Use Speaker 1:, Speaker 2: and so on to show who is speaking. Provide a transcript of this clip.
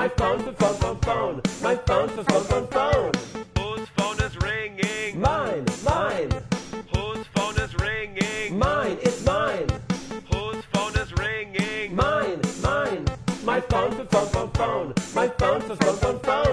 Speaker 1: My phone, phone. My phone, phone.
Speaker 2: Whose phone is ringing?
Speaker 1: Mine.
Speaker 2: Whose phone is ringing?
Speaker 1: Mine, it's mine.
Speaker 2: Whose phone is ringing?
Speaker 1: Mine. My phone, phone. My phone, phone.